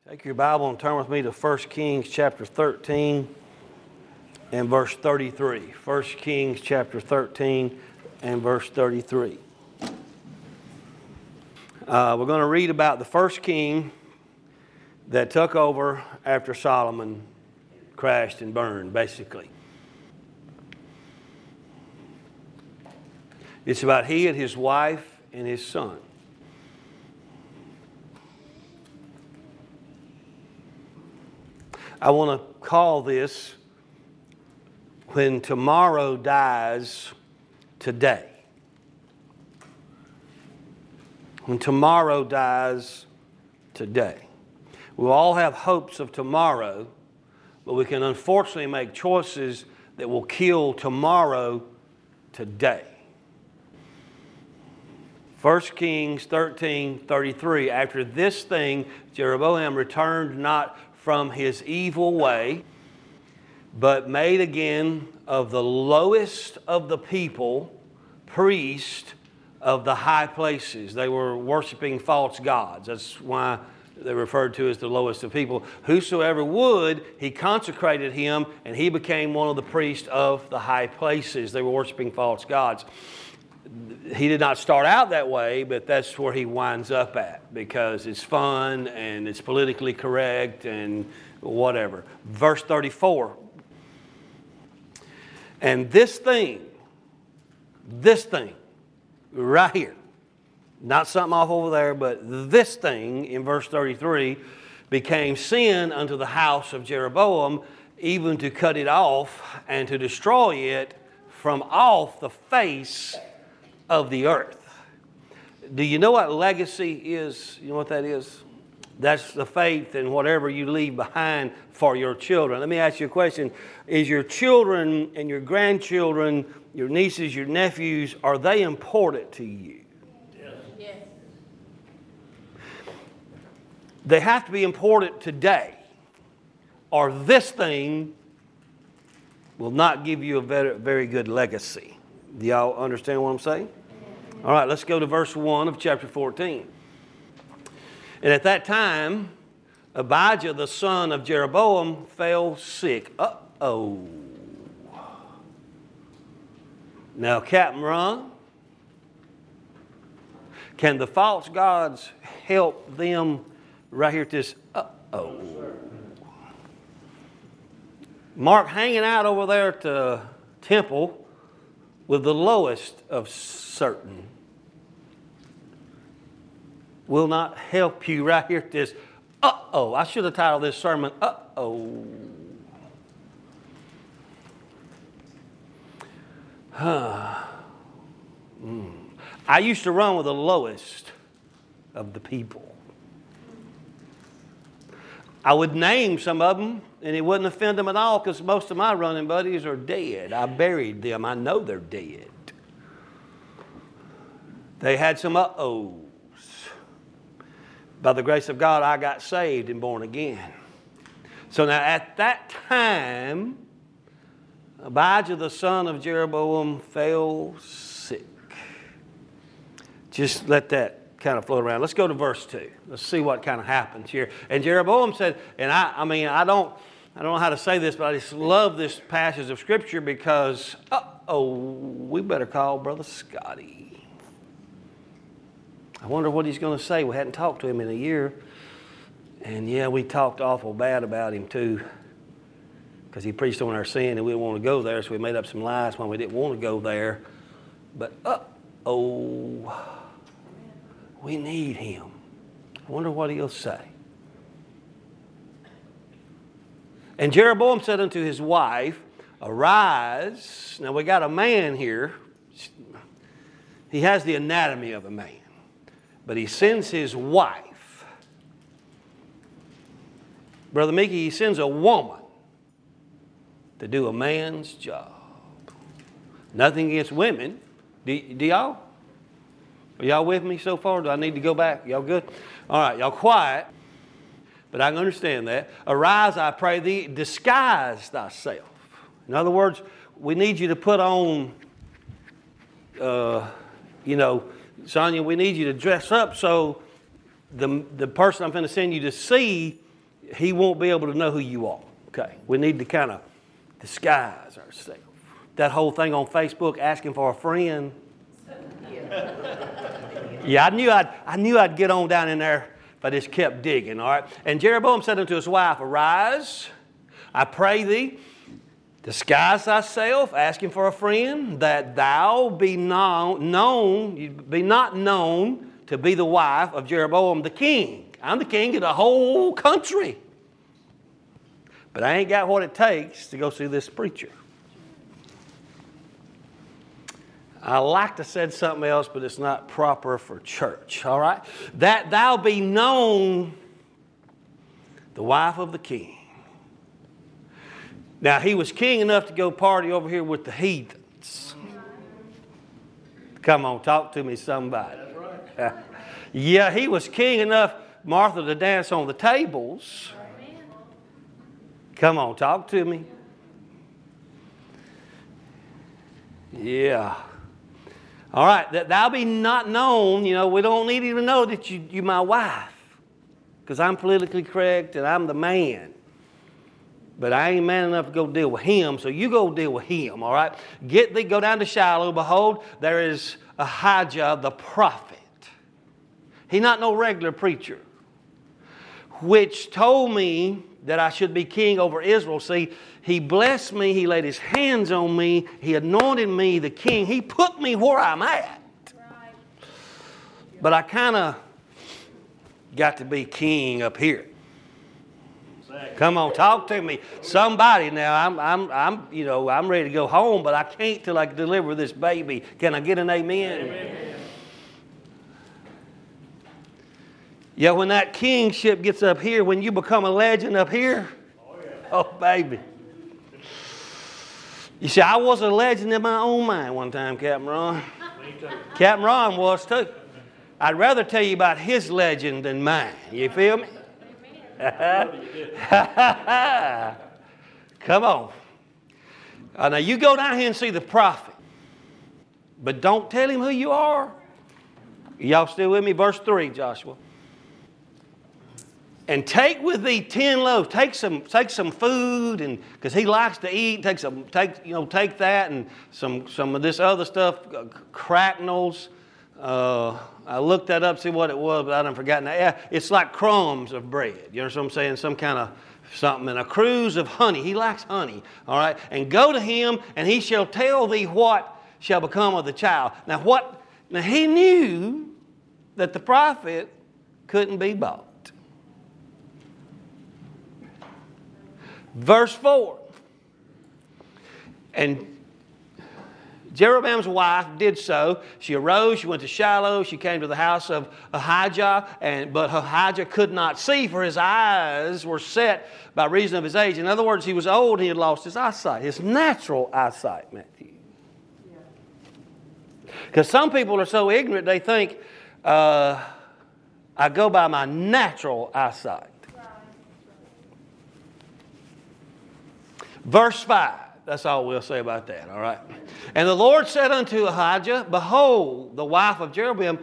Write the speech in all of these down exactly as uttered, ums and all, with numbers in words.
Take your Bible and turn with me to First Kings chapter thirteen and verse thirty-three. First Kings chapter thirteen and verse thirty-three. Uh, we're going to read about the first king that took over after Solomon crashed and burned, basically. It's about he and his wife and his son. I want to call this When Tomorrow Dies Today. When tomorrow dies today. We all have hopes of tomorrow, but we can unfortunately make choices that will kill tomorrow today. First Kings thirteen thirty-three. After this thing, Jeroboam returned not from his evil way, but made again of the lowest of the people priest of the high places. They were worshiping false gods. That's why they're referred to as the lowest of people. Whosoever would, he consecrated him, and he became one of the priests of the high places. They were worshiping false gods. He did not start out that way, but that's where he winds up at because it's fun and it's politically correct and whatever. Verse thirty-four. And this thing, this thing, right here, not something off over there, but this thing in verse thirty-three became sin unto the house of Jeroboam, even to cut it off and to destroy it from off the face of the earth. Do you know what legacy is? You know what that is? That's the faith in whatever you leave behind for your children. Let me ask you a question. Is your children and your grandchildren, your nieces, your nephews, are they important to you? Yes. Yes. They have to be important today, or this thing will not give you a very, very good legacy. Do y'all understand what I'm saying? All right, let's go to verse one of chapter fourteen. And at that time, Abijah, the son of Jeroboam, fell sick. Uh-oh. Now, Captain Ron, can the false gods help them right here at this uh-oh? Mark hanging out over there at the temple with the lowest of certain will not help you right here at this uh-oh. I should have titled this sermon, uh-oh. Huh. Mm. I used to run with the lowest of the people. I would name some of them, and it wouldn't offend them at all because most of my running buddies are dead. I buried them. I know they're dead. They had some uh-ohs. By the grace of God, I got saved and born again. So now at that time, Abijah, the son of Jeroboam, fell sick. Just let that kind of float around. Let's go to verse two. Let's see what kind of happens here. And Jeroboam said, and I, I mean, I don't, I don't know how to say this, but I just love this passage of Scripture because, uh-oh, we better call Brother Scotty. I wonder what he's going to say. We hadn't talked to him in a year. And yeah, we talked awful bad about him too. Because he preached on our sin and we didn't want to go there. So we made up some lies when we didn't want to go there. But uh-oh, we need him. I wonder what he'll say. And Jeroboam said unto his wife, arise. Now we got a man here. He has the anatomy of a man. But he sends his wife. Brother Mickey, he sends a woman to do a man's job. Nothing against women. Do, do y'all? Are y'all with me so far? Do I need to go back? Y'all good? All right, y'all quiet. But I can understand that. Arise, I pray thee, disguise thyself. In other words, we need you to put on, uh, you know, Sonia, we need you to dress up so the, the person I'm going to send you to see he won't be able to know who you are. Okay, we need to kind of disguise ourselves. That whole thing on Facebook, asking for a friend. Yeah, I knew I'd, I knew I'd get on down in there if I just kept digging, all right? And Jeroboam said unto his wife, Arise, I pray thee, disguise thyself, asking for a friend, that thou be known, known, be not known to be the wife of Jeroboam the king. I'm the king of the whole country. But I ain't got what it takes to go see this preacher. I like to say something else, but it's not proper for church, all right? That thou be known the wife of the king. Now, he was king enough to go party over here with the heathens. Come on, talk to me, somebody. That's right. Yeah, he was king enough, Martha, to dance on the tables. Come on, talk to me. Yeah. All right, that thou be not known, you know, we don't need you to know that you, you're my wife. Because I'm politically correct and I'm the man. But I ain't man enough to go deal with him, so you go deal with him, all right? Get thee, go down to Shiloh. Behold, there is Ahijah the prophet. He not no regular preacher. Which told me that I should be king over Israel. See, he blessed me. He laid his hands on me. He anointed me the king. He put me where I'm at. Right. But I kind of got to be king up here. Exactly. Come on, talk to me. Somebody now, I'm, I'm, I'm, you know, I'm ready to go home, but I can't till I deliver this baby. Can I get an amen? Amen. Yeah, when that kingship gets up here, when you become a legend up here, oh, yeah. Oh baby. You see, I was a legend in my own mind one time, Captain Ron. Me too. Captain Ron was too. I'd rather tell you about his legend than mine. You feel me? Come on. Uh, now you go down here and see the prophet, but don't tell him who you are. Y'all still with me? Verse three, Joshua. And take with thee ten loaves. Take some, take some food, and because he likes to eat. Take some, take you know, take that and some, some of this other stuff, uh, cracknels. Uh, I looked that up, see what it was, but I done forgotten that. Yeah, it's like crumbs of bread. You know what I'm saying? Some kind of something, and a cruse of honey. He likes honey. All right, and go to him, and he shall tell thee what shall become of the child. Now what? Now he knew that the prophet couldn't be bought. Verse four. And Jeroboam's wife did so. She arose, she went to Shiloh, she came to the house of Ahijah, and, but Ahijah could not see, for his eyes were set by reason of his age. In other words, he was old and he had lost his eyesight, his natural eyesight, Matthew. Because some people are so ignorant, they think, uh, I go by my natural eyesight. Verse five, that's all we'll say about that, all right? And the Lord said unto Ahijah, Behold, the wife of Jeroboam,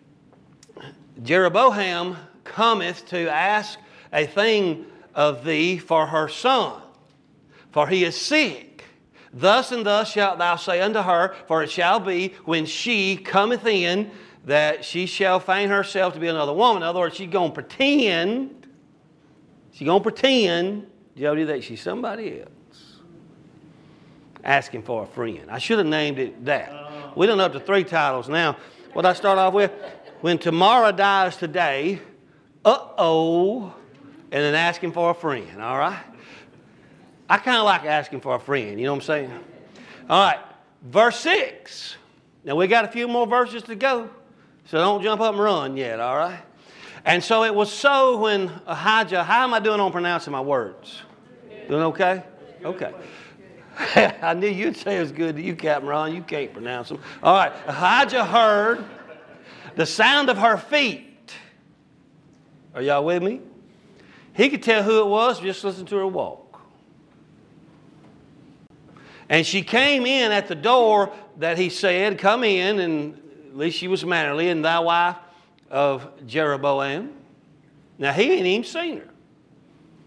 Jeroboam cometh to ask a thing of thee for her son, for he is sick. Thus and thus shalt thou say unto her, for it shall be when she cometh in, that she shall feign herself to be another woman. In other words, she's going to pretend, she's going to pretend, Jody, that she's somebody else. Asking for a friend. I should have named it that. Uh, we done up to three titles now. What I start off with? When tomorrow dies today, uh-oh, and then asking for a friend, all right? I kind of like asking for a friend, you know what I'm saying? All right, verse six. Now we got a few more verses to go, so don't jump up and run yet, all right? And so it was so when Ahijah, how am I doing on pronouncing my words? Doing okay? Okay. I knew you'd say it was good to you, Captain Ron. You can't pronounce them. All right. Ahijah heard the sound of her feet. Are y'all with me? He could tell who it was, just listen to her walk. And she came in at the door that he said, come in, and at least she was mannerly, and thy wife of Jeroboam. Now, he ain't even seen her.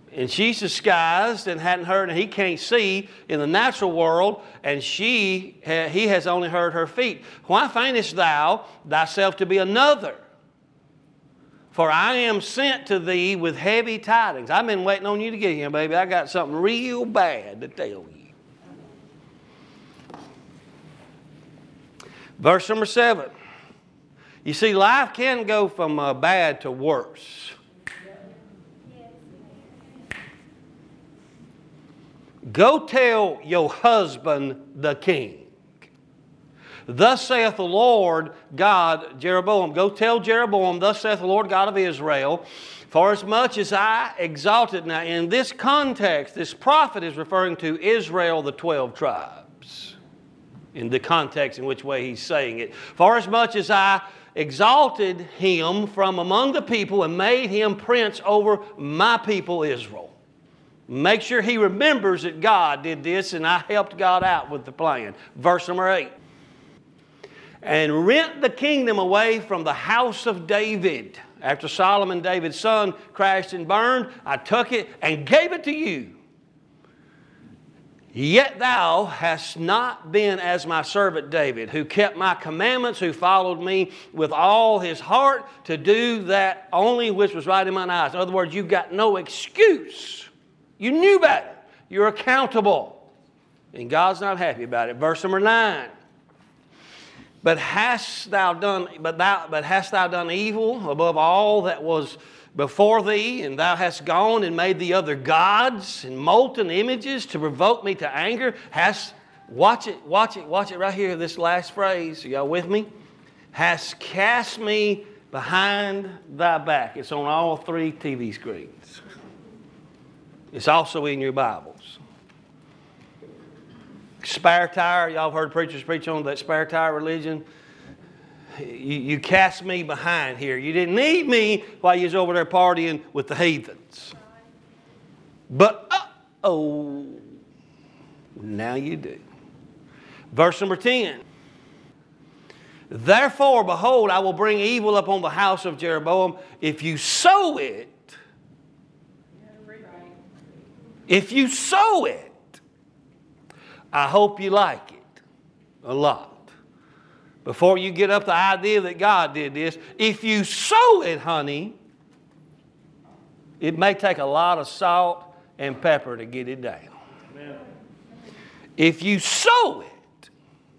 And she's disguised and hadn't heard, and he can't see in the natural world, and she, he has only heard her feet. Why faintest thou thyself to be another? For I am sent to thee with heavy tidings. I've been waiting on you to get here, baby. I got something real bad to tell you. Verse number seven. You see, life can go from uh, bad to worse. Go tell your husband the king. Thus saith the Lord God, Jeroboam. Go tell Jeroboam, thus saith the Lord God of Israel, for as much as I exalted. Now in this context, this prophet is referring to Israel, the twelve tribes. In the context in which way he's saying it. For as much as I exalted him from among the people and made him prince over my people Israel. Make sure he remembers that God did this and I helped God out with the plan. Verse number eight. And rent the kingdom away from the house of David. After Solomon, David's son, crashed and burned, I took it and gave it to you. Yet thou hast not been as my servant David, who kept my commandments, who followed me with all his heart to do that only which was right in mine eyes. In other words, you've got no excuse. You knew better. You're accountable. And God's not happy about it. Verse number nine. But hast thou done, but thou, but hast thou done evil above all that was before thee, and thou hast gone and made the other gods and molten images to provoke me to anger? Hast, watch it, watch it, watch it right here, this last phrase. Are y'all with me? Hast cast me behind thy back. It's on all three T V screens. It's also in your Bibles. Spare tire, y'all have heard preachers preach on that spare tire religion. You, you cast me behind here. You didn't need me while you was over there partying with the heathens. But, uh-oh, now you do. Verse number ten. Therefore, behold, I will bring evil upon the house of Jeroboam. If you sow it, if you sow it, I hope you like it a lot. Before you get up the idea that God did this, if you sow it, honey, it may take a lot of salt and pepper to get it down. Amen. If you sow it,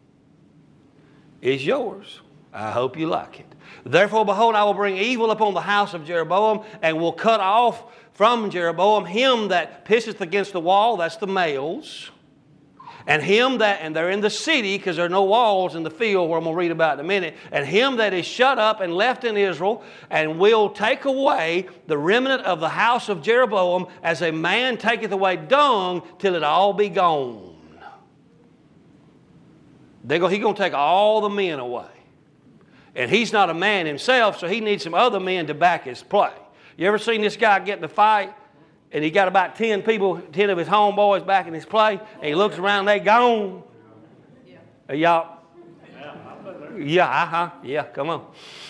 it's yours. I hope you like it. Therefore, behold, I will bring evil upon the house of Jeroboam and will cut off from Jeroboam him that pisseth against the wall, that's the males, and him that, and they're in the city because there are no walls in the field where I'm going to read about in a minute, and him that is shut up and left in Israel, and will take away the remnant of the house of Jeroboam as a man taketh away dung till it all be gone. They go, he's going to take all the men away. And he's not a man himself, so he needs some other men to back his play. You ever seen this guy get in a fight and he got about ten people, ten of his homeboys back in his play, and he looks around, they gone? Yeah. Y'all? Yeah, uh-huh. Yeah, come on.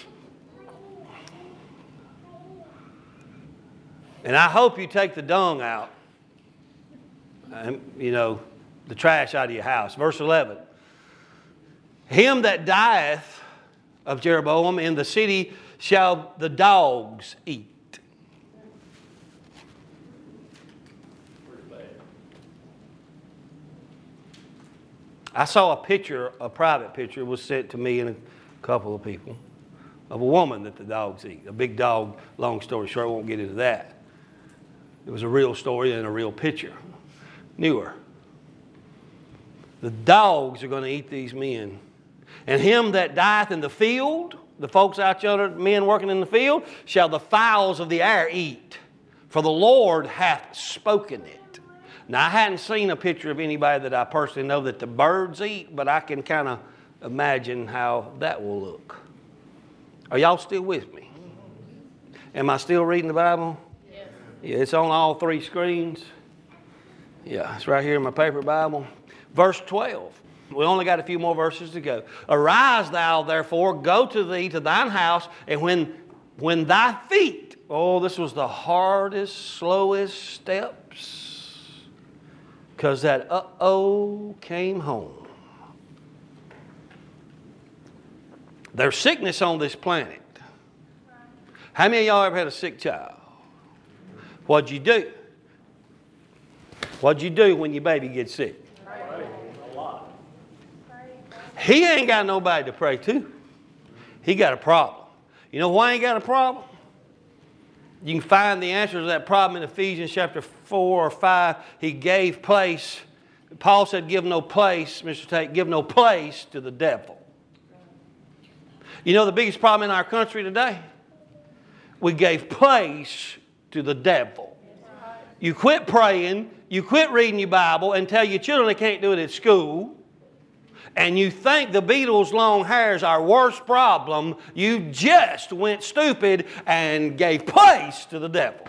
And I hope you take the dung out, and, you know, the trash out of your house. Verse eleven. Him that dieth of Jeroboam in the city shall the dogs eat. I saw a picture, a private picture was sent to me and a couple of people of a woman that the dogs eat. A big dog, long story short, I won't get into that. It was a real story and a real picture. Knew her. The dogs are going to eat these men. And him that dieth in the field, the folks out there, men working in the field, shall the fowls of the air eat. For the Lord hath spoken it. Now, I hadn't seen a picture of anybody that I personally know that the birds eat, but I can kind of imagine how that will look. Are y'all still with me? Am I still reading the Bible? Yes. Yeah, it's on all three screens. Yeah, it's right here in my paper Bible. Verse twelve. We only got a few more verses to go. Arise thou, therefore, go to thee to thine house, and when, when thy feet Oh, this was the hardest, slowest steps. Because that uh-oh came home. There's sickness on this planet. How many of y'all ever had a sick child? What'd you do? What'd you do when your baby gets sick? A lot. He ain't got nobody to pray to. He got a problem. You know why he ain't got a problem? You can find the answer to that problem in Ephesians chapter four or five. He gave place. Paul said, give no place, Mister Tate, give no place to the devil. You know the biggest problem in our country today? We gave place to the devil. You quit praying, you quit reading your Bible and tell your children they can't do it at school. And you think the Beatles' long hair is our worst problem. You just went stupid and gave place to the devil.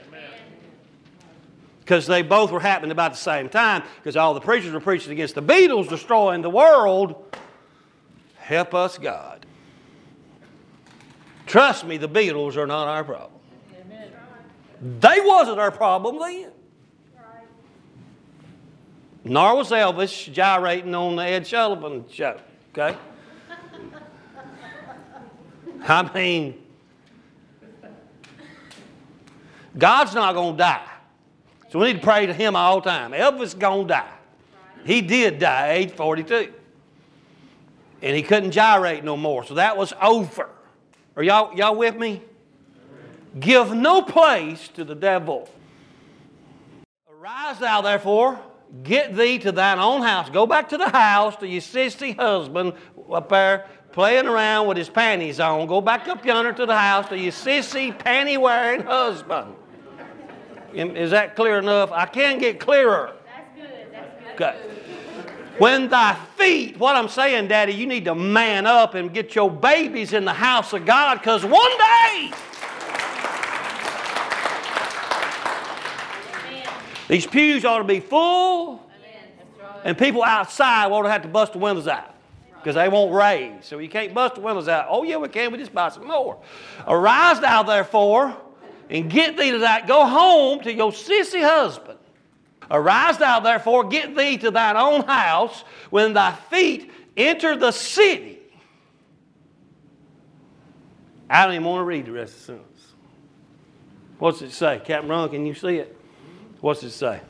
Because they both were happening about the same time. Because all the preachers were preaching against the Beatles destroying the world. Help us, God. Trust me, the Beatles are not our problem. Amen. They wasn't our problem then. Right. Nor was Elvis gyrating on the Ed Sullivan show. Okay? I mean, God's not going to die. So we need to pray to Him all the time. Elvis is going to die. He did die at age forty-two. And he couldn't gyrate no more. So that was over. Are y'all, y'all with me? Give no place to the devil. Arise thou therefore, get thee to thine own house. Go back to the house to your sissy husband up there playing around with his panties on. Go back up yonder to the house to your sissy panty-wearing husband. Is that clear enough? I can get clearer. That's good. That's good. Okay. When thy feet, what I'm saying, Daddy, you need to man up and get your babies in the house of God, because one day Amen. These pews ought to be full. Amen. And people outside ought to have to bust the windows out because they won't raise. So you can't bust the windows out. Oh, yeah, we can. We just buy some more. Arise thou therefore and get thee to that. Go home to your sissy husband. Arise thou therefore, get thee to thine own house, when thy feet enter the city. I don't even want to read the rest of the sentence. What's it say? Captain Ron, can you see it? What's it say?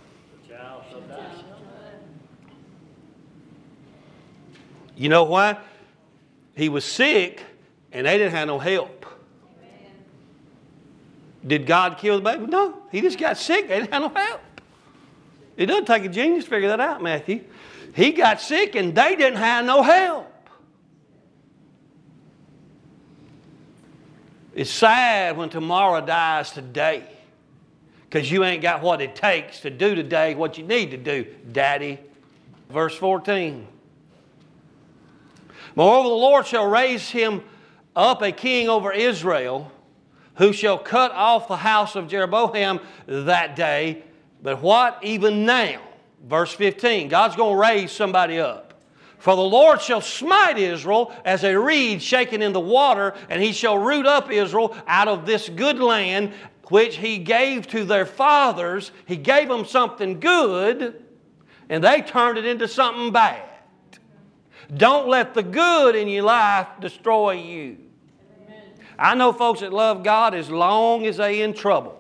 You know why? He was sick and they didn't have no help. Did God kill the baby? No. He just got sick. They didn't have no help. It doesn't take a genius to figure that out, Matthew. He got sick and they didn't have no help. It's sad when tomorrow dies today because you ain't got what it takes to do today what you need to do, Daddy. Verse fourteen. Moreover, the Lord shall raise him up a king over Israel, who shall cut off the house of Jeroboam that day. But what? Even now. Verse fifteen. God's going to raise somebody up. For the Lord shall smite Israel as a reed shaken in the water, and He shall root up Israel out of this good land which He gave to their fathers. He gave them something good, and they turned it into something bad. Don't let the good in your life destroy you. Amen. I know folks that love God as long as they're in trouble.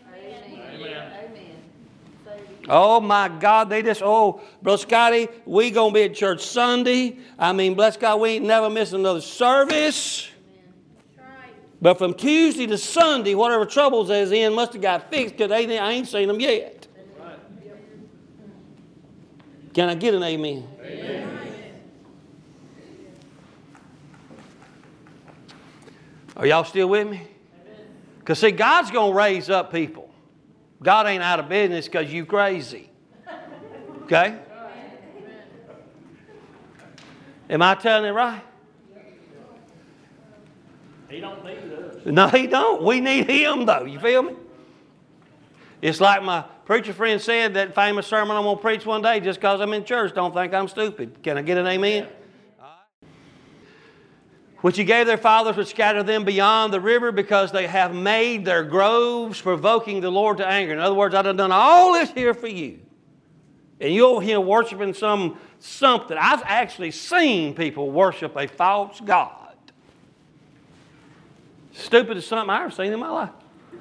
Oh, my God, they just, oh, Brother Scotty, we going to be at church Sunday. I mean, bless God, we ain't never missed another service. Right. But from Tuesday to Sunday, whatever troubles they's in must have got fixed because I ain't seen them yet. Right. Can I get an amen? Amen. Are y'all still with me? Because, see, God's going to raise up people. God ain't out of business because you crazy. Okay? Am I telling it right? He don't need us. No, He don't. We need Him, though. You feel me? It's like my preacher friend said, that famous sermon I'm going to preach one day, just because I'm in church, don't think I'm stupid. Can I get an amen? which he gave their fathers, which scattered them beyond the river, because they have made their groves, provoking the Lord to anger. In other words, I've done all this here for you. And you're here worshiping some something. I've actually seen people worship a false god. Stupidest something I've ever seen in my life.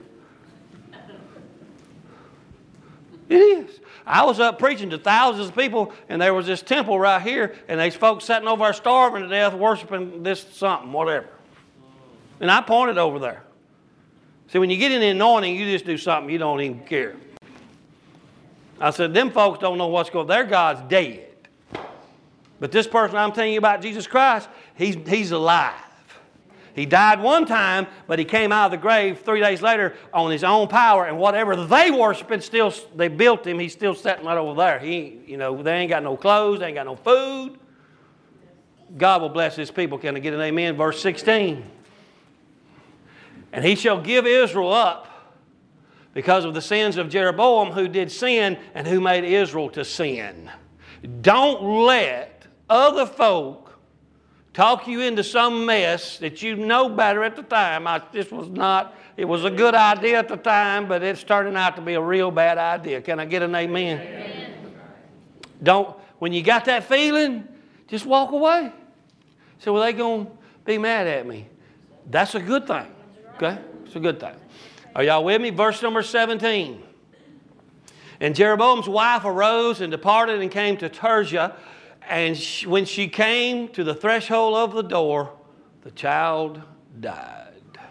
It is. I was up preaching to thousands of people, and there was this temple right here, and these folks sitting over there starving to death, worshiping this something, whatever. And I pointed over there. See, when you get in the anointing, you just do something you don't even care. I said, them folks don't know what's going on. Their God's dead. But this person I'm telling you about, Jesus Christ, he's, he's alive. He died one time, but he came out of the grave three days later on his own power, and whatever they worshiping, still they built him. He's still sitting right over there. He, you know, they ain't got no clothes, they ain't got no food. God will bless his people. Can I get an amen? Verse sixteen. And he shall give Israel up because of the sins of Jeroboam, who did sin and who made Israel to sin. Don't let other folk talk you into some mess that you know better at the time. I, this was not, it was a good idea at the time, but it's turning out to be a real bad idea. Can I get an amen? Amen. Don't, when you got that feeling, just walk away. So, well, they going to be mad at me. That's a good thing. Okay? It's a good thing. Are y'all with me? Verse number seventeen. And Jeroboam's wife arose and departed and came to Tirzah. And she, when she came to the threshold of the door, the child died.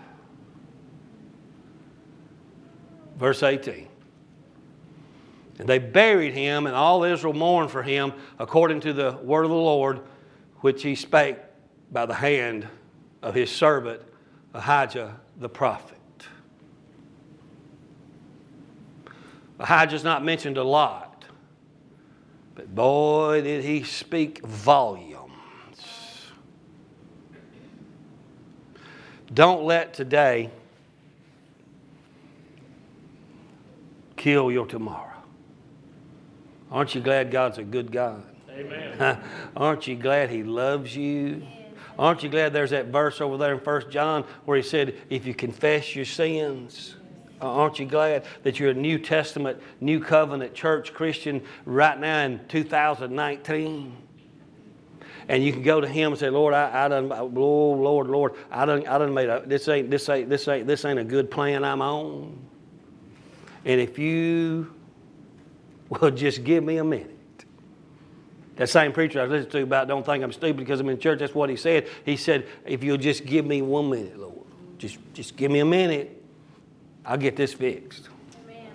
Verse eighteen. And they buried him, and all Israel mourned for him, according to the word of the Lord, which he spake by the hand of his servant Ahijah the prophet. Ahijah's not mentioned a lot, but boy, did he speak volumes. Don't let today kill your tomorrow. Aren't you glad God's a good God? Amen. Aren't you glad he loves you? Aren't you glad there's that verse over there in First John where he said, if you confess your sins, aren't you glad that you're a New Testament, New Covenant church Christian right now in two thousand nineteen? And you can go to him and say, Lord, I, I done, oh, Lord, Lord, I done, I done made a, this ain't, this ain't, this ain't, this ain't a good plan I'm on. And if you will just give me a minute. That same preacher I was listening to about don't think I'm stupid because I'm in church, that's what he said. He said, if you'll just give me one minute, Lord, just, just give me a minute, I'll get this fixed. Amen.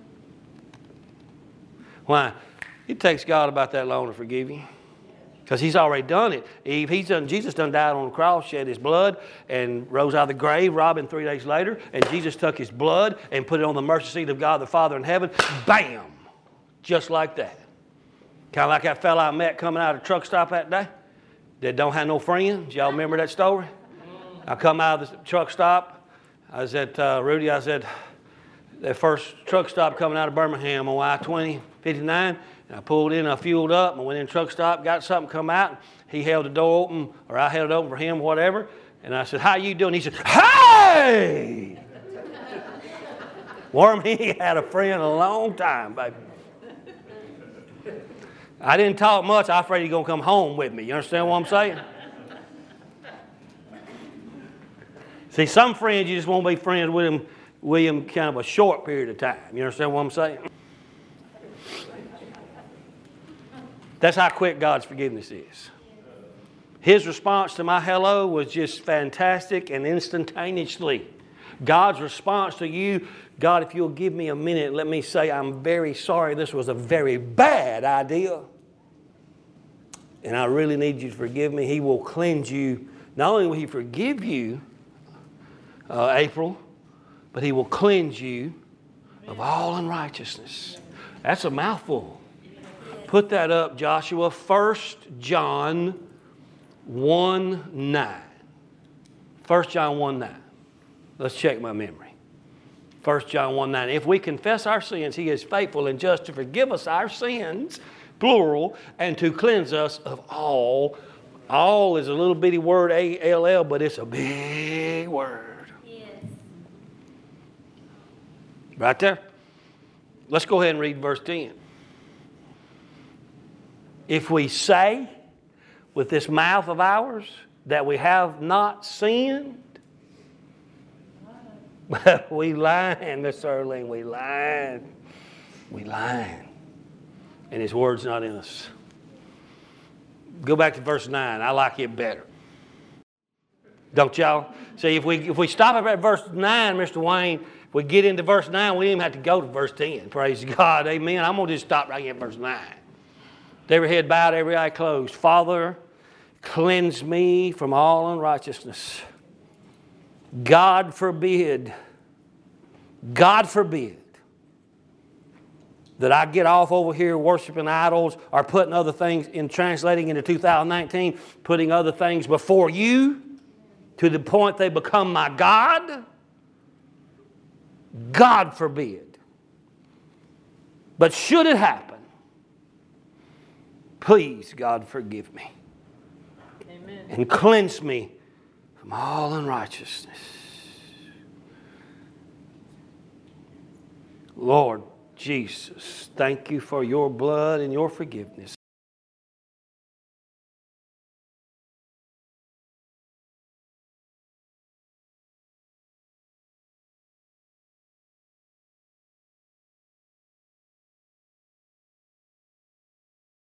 Why? It takes God about that long to forgive you. Because he's already done it. Eve, he's done, Jesus done died on the cross, shed his blood, and rose out of the grave, robbing three days later. And Jesus took his blood and put it on the mercy seat of God the Father in heaven. Bam! Just like that. Kind of like that fella I met coming out of the truck stop that day that don't have no friends. Y'all remember that story? I come out of the truck stop. I was at uh, Rudy. I said, that first truck stop coming out of Birmingham on I twenty, fifty-nine. And I pulled in, I fueled up, and I went in the truck stop, got something come out. He held the door open, or I held it open for him, whatever. And I said, how you doing? He said, hey! Worm, he had a friend a long time, baby. I didn't talk much. I was afraid he was going to come home with me. You understand what I'm saying? See, some friends, you just won't be friends with them, with them kind of a short period of time. You understand what I'm saying? That's how quick God's forgiveness is. His response to my hello was just fantastic and instantaneously. God's response to you, God, if you'll give me a minute, let me say I'm very sorry. This was a very bad idea. And I really need you to forgive me. He will cleanse you. Not only will he forgive you, uh, April, but he will cleanse you of all unrighteousness. That's a mouthful. Put that up, Joshua. First John one nine. First John one nine. Let's check my memory. First John one nine. If we confess our sins, he is faithful and just to forgive us our sins, plural, and to cleanse us of all All is a little bitty word, A L L, but it's a big word. Yes. Right there. Let's go ahead and read verse ten. If we say with this mouth of ours that we have not sinned, we lying, Miss Erling, we lying. We lying. And His word's not in us. Go back to verse nine. I like it better. Don't y'all? See, if we if we stop at verse nine, Mister Wayne, if we get into verse nine, we don't even have to go to verse ten. Praise God. Amen. I'm going to just stop right here at verse nine. Every head bowed, every eye closed. Father, cleanse me from all unrighteousness. God forbid, God forbid that I get off over here worshiping idols or putting other things in translating into two thousand nineteen, putting other things before you to the point they become my God. God forbid. But should it happen, please, God, forgive me. Amen. And cleanse me from all unrighteousness. Lord Jesus, thank you for your blood and your forgiveness.